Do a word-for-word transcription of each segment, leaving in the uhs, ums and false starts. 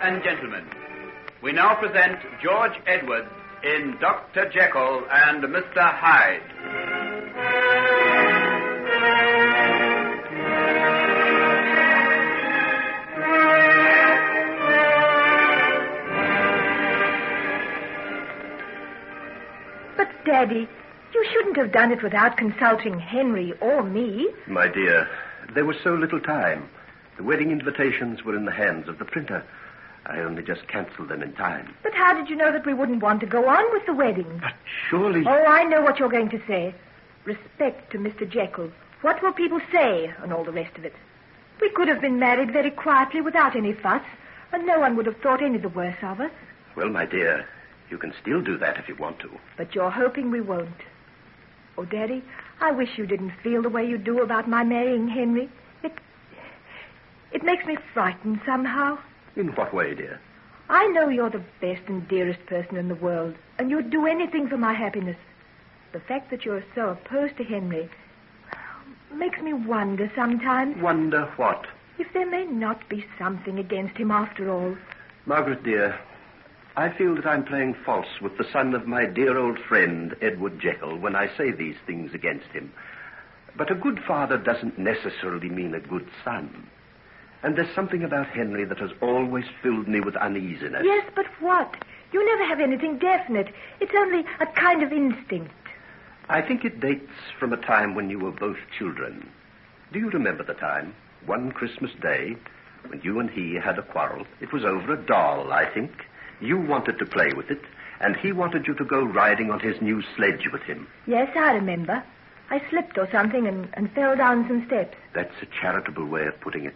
and gentlemen, we now present George Edwards in Doctor Jekyll and Mister Hyde. But, Daddy, you shouldn't have done it without consulting Henry or me. My dear, there was so little time. The wedding invitations were in the hands of the printer. I only just cancelled them in time. But how did you know that we wouldn't want to go on with the wedding? But surely... Oh, I know what you're going to say. Respect to Mister Jekyll. What will people say, and all the rest of it? We could have been married very quietly without any fuss, and no one would have thought any the worse of us. Well, my dear, you can still do that if you want to. But you're hoping we won't. Oh, Daddy, I wish you didn't feel the way you do about my marrying Henry. It... It makes me frightened somehow. In what way, dear? I know you're the best and dearest person in the world, and you'd do anything for my happiness. The fact that you're so opposed to Henry makes me wonder sometimes. Wonder what? If there may not be something against him after all. Margaret, dear, I feel that I'm playing false with the son of my dear old friend, Edward Jekyll, when I say these things against him. But a good father doesn't necessarily mean a good son. And there's something about Henry that has always filled me with uneasiness. Yes, but what? You never have anything definite. It's only a kind of instinct. I think it dates from a time when you were both children. Do you remember the time? One Christmas day, when you and he had a quarrel. It was over a doll, I think. You wanted to play with it, and he wanted you to go riding on his new sledge with him. Yes, I remember. I slipped or something and, and fell down some steps. That's a charitable way of putting it.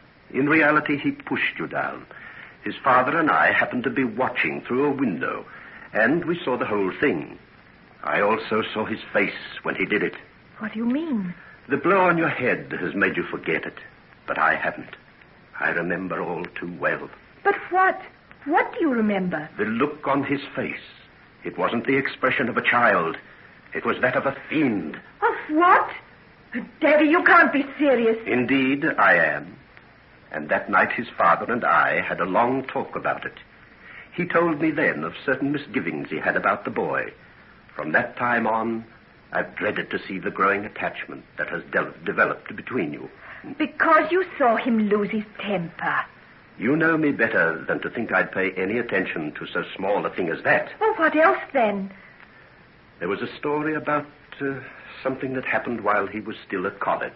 In reality, he pushed you down. His father and I happened to be watching through a window, and we saw the whole thing. I also saw his face when he did it. What do you mean? The blow on your head has made you forget it, but I haven't. I remember all too well. But what? What do you remember? The look on his face. It wasn't the expression of a child. It was that of a fiend. Of what? Daddy, you can't be serious. Indeed, I am. And that night his father and I had a long talk about it. He told me then of certain misgivings he had about the boy. From that time on, I've dreaded to see the growing attachment that has de- developed between you. Because you saw him lose his temper. You know me better than to think I'd pay any attention to so small a thing as that. Well, what else then? There was a story about uh, something that happened while he was still at college.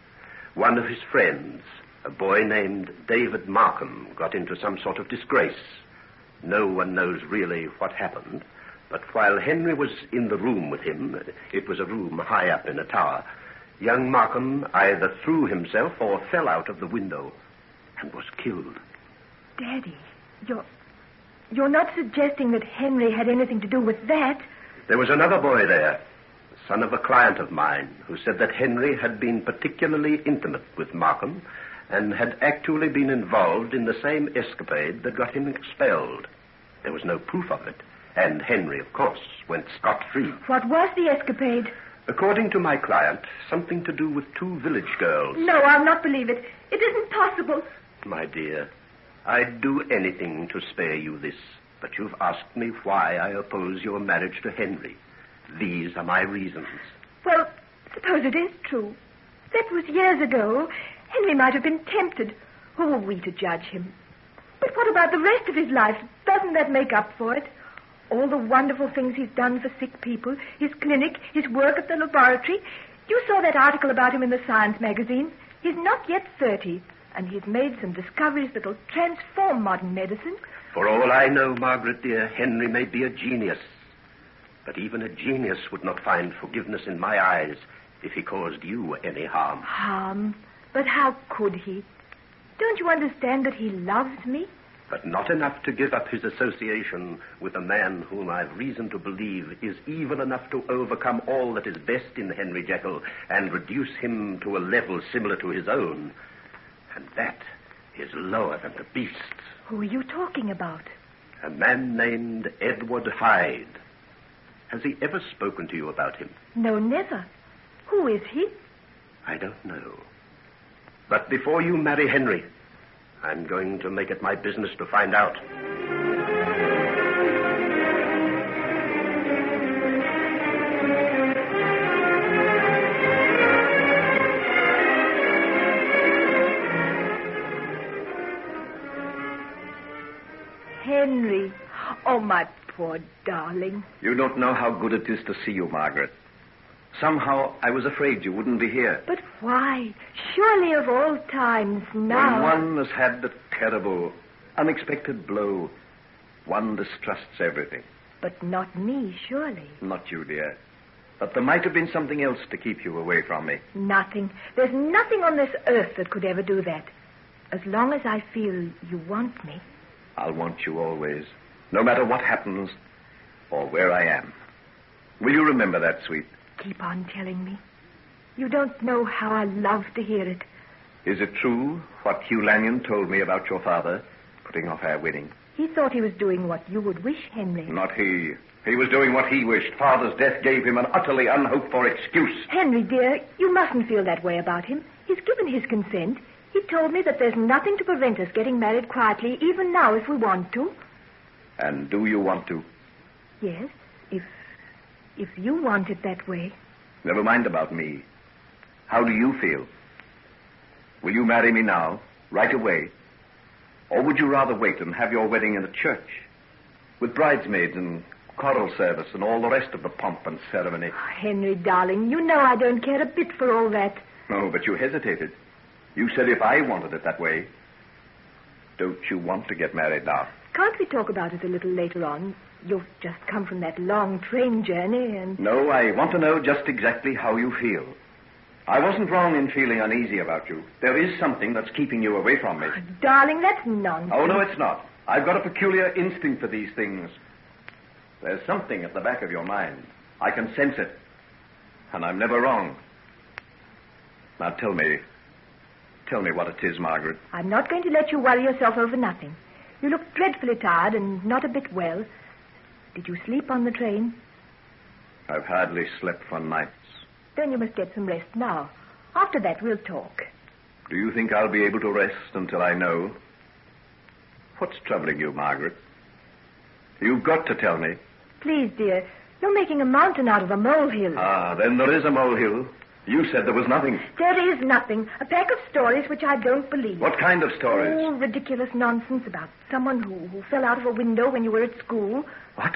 One of his friends, a boy named David Markham, got into some sort of disgrace. No one knows really what happened, but while Henry was in the room with him, it was a room high up in a tower, young Markham either threw himself or fell out of the window and was killed. Daddy, you're... You're not suggesting that Henry had anything to do with that? There was another boy there, the son of a client of mine, who said that Henry had been particularly intimate with Markham and had actually been involved in the same escapade that got him expelled. There was no proof of it, and Henry, of course, went scot-free. What was the escapade? According to my client, something to do with two village girls. No, I'll not believe it. It isn't possible. My dear, I'd do anything to spare you this, but you've asked me why I oppose your marriage to Henry. These are my reasons. Well, suppose it is true. That was years ago. Henry might have been tempted. Who are we to judge him? But what about the rest of his life? Doesn't that make up for it? All the wonderful things he's done for sick people, his clinic, his work at the laboratory. You saw that article about him in the Science magazine. He's not yet thirty, and he's made some discoveries that'll transform modern medicine. For all I know, Margaret, dear, Henry may be a genius. But even a genius would not find forgiveness in my eyes if he caused you any harm. Harm? But how could he? Don't you understand that he loves me? But not enough to give up his association with a man whom I've reason to believe is evil enough to overcome all that is best in Henry Jekyll and reduce him to a level similar to his own. And that is lower than the beasts. Who are you talking about? A man named Edward Hyde. Has he ever spoken to you about him? No, never. Who is he? I don't know. But before you marry Henry, I'm going to make it my business to find out. Henry. Oh, my poor darling. You don't know how good it is to see you, Margaret. Somehow I was afraid you wouldn't be here. But why? Surely of all times now... When one has had the terrible, unexpected blow, one distrusts everything. But not me, surely. Not you, dear. But there might have been something else to keep you away from me. Nothing. There's nothing on this earth that could ever do that. As long as I feel you want me. I'll want you always, no matter what happens or where I am. Will you remember that, sweet? Keep on telling me. You don't know how I love to hear it. Is it true what Hugh Lanyon told me about your father putting off our wedding? He thought he was doing what you would wish, Henry. Not he. He was doing what he wished. Father's death gave him an utterly unhoped-for excuse. Henry, dear, you mustn't feel that way about him. He's given his consent. He told me that there's nothing to prevent us getting married quietly, even now, if we want to. And do you want to? Yes, if if you want it that way. Never mind about me. How do you feel? Will you marry me now, right away? Or would you rather wait and have your wedding in a church, with bridesmaids and choral service and all the rest of the pomp and ceremony? Oh, Henry, darling, you know I don't care a bit for all that. No, but you hesitated. You said if I wanted it that way. Don't you want to get married now? Can't we talk about it a little later on? You've just come from that long train journey and... No, I want to know just exactly how you feel. I wasn't wrong in feeling uneasy about you. There is something that's keeping you away from me. Oh, darling, that's nonsense. Oh, no, it's not. I've got a peculiar instinct for these things. There's something at the back of your mind. I can sense it. And I'm never wrong. Now tell me... Tell me what it is, Margaret. I'm not going to let you worry yourself over nothing. You look dreadfully tired and not a bit well. Did you sleep on the train? I've hardly slept for nights. Then you must get some rest now. After that, we'll talk. Do you think I'll be able to rest until I know? What's troubling you, Margaret? You've got to tell me. Please, dear. You're making a mountain out of a molehill. Ah, then there is a molehill. You said there was nothing. There is nothing. A pack of stories which I don't believe. What kind of stories? Oh, ridiculous nonsense about someone who, who fell out of a window when you were at school. What?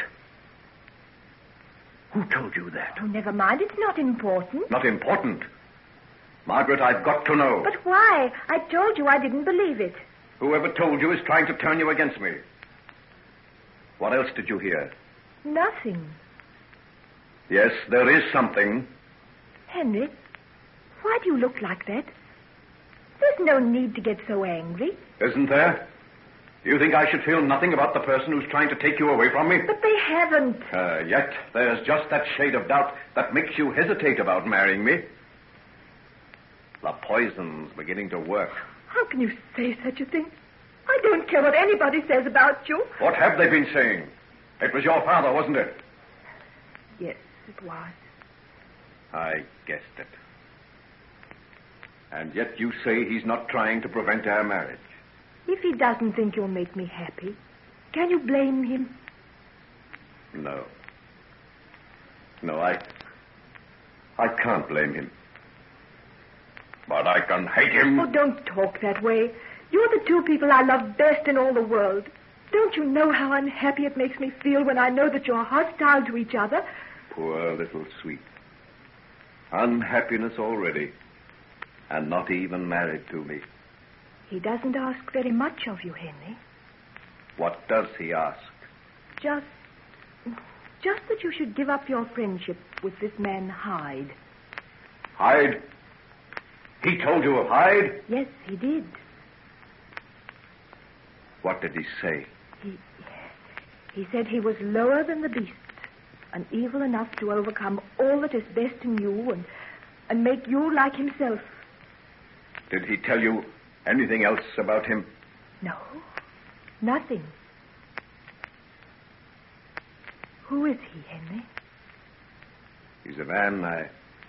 Who told you that? Oh, never mind. It's not important. Not important? Margaret, I've got to know. But why? I told you I didn't believe it. Whoever told you is trying to turn you against me. What else did you hear? Nothing. Yes, there is something. Henry, why do you look like that? There's no need to get so angry. Isn't there? You think I should feel nothing about the person who's trying to take you away from me? But they haven't. Uh, yet there's just that shade of doubt that makes you hesitate about marrying me. The poison's beginning to work. How can you say such a thing? I don't care what anybody says about you. What have they been saying? It was your father, wasn't it? Yes, it was. I guessed it. And yet you say he's not trying to prevent our marriage. If he doesn't think you'll make me happy, can you blame him? No. No, I... I can't blame him. But I can hate him. Oh, don't talk that way. You're the two people I love best in all the world. Don't you know how unhappy it makes me feel when I know that you're hostile to each other? Poor little sweet. Unhappiness already. And not even married to me. He doesn't ask very much of you, Henry. What does he ask? Just... Just that you should give up your friendship with this man Hyde. Hyde? He told you of Hyde? Yes, he did. What did he say? He... He said he was lower than the beasts. And evil enough to overcome all that is best in you and, and make you like himself. Did he tell you anything else about him? No, nothing. Who is he, Henry? He's a man I,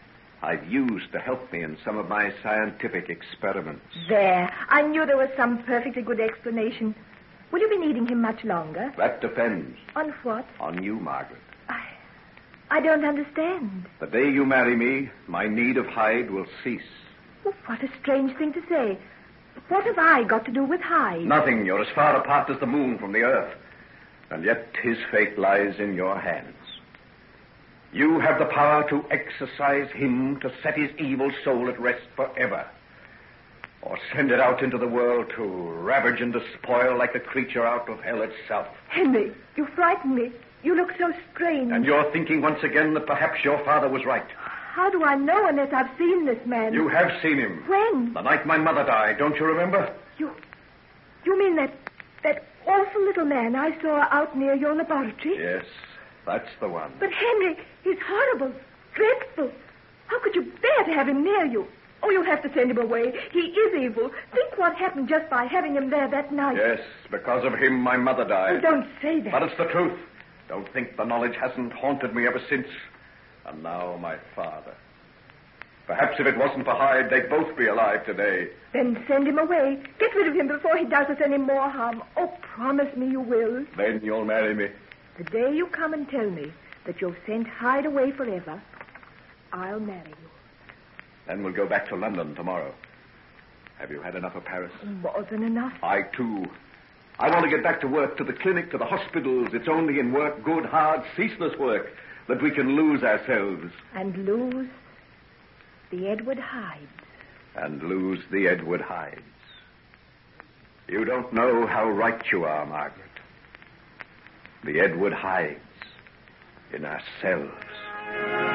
I've used to help me in some of my scientific experiments. There. I knew there was some perfectly good explanation. Will you be needing him much longer? That depends. On what? On you, Margaret. I... I don't understand. The day you marry me, my need of Hyde will cease. Oh, what a strange thing to say. What have I got to do with Hyde? Nothing. You're as far apart as the moon from the earth. And yet his fate lies in your hands. You have the power to exorcise him, to set his evil soul at rest forever. Or send it out into the world to ravage and despoil like a creature out of hell itself. Henry, you frighten me. You look so strange. And you're thinking once again that perhaps your father was right. How do I know unless I've seen this man? You have seen him. When? The night my mother died, don't you remember? You... You mean that... that awful little man I saw out near your laboratory? Yes, that's the one. But Henry, he's horrible, dreadful. How could you bear to have him near you? Oh, you'll have to send him away. He is evil. Think what happened just by having him there that night. Yes, because of him my mother died. Oh, don't say that. But it's the truth. Don't think the knowledge hasn't haunted me ever since. And now my father. Perhaps if it wasn't for Hyde, they'd both be alive today. Then send him away. Get rid of him before he does us any more harm. Oh, promise me you will. Then you'll marry me. The day you come and tell me that you've sent Hyde away forever, I'll marry you. Then we'll go back to London tomorrow. Have you had enough of Paris? More than enough. I, too. I want to get back to work, to the clinic, to the hospitals. It's only in work, good, hard, ceaseless work, that we can lose ourselves. And lose the Edward Hydes. And lose the Edward Hydes. You don't know how right you are, Margaret. The Edward Hydes in ourselves.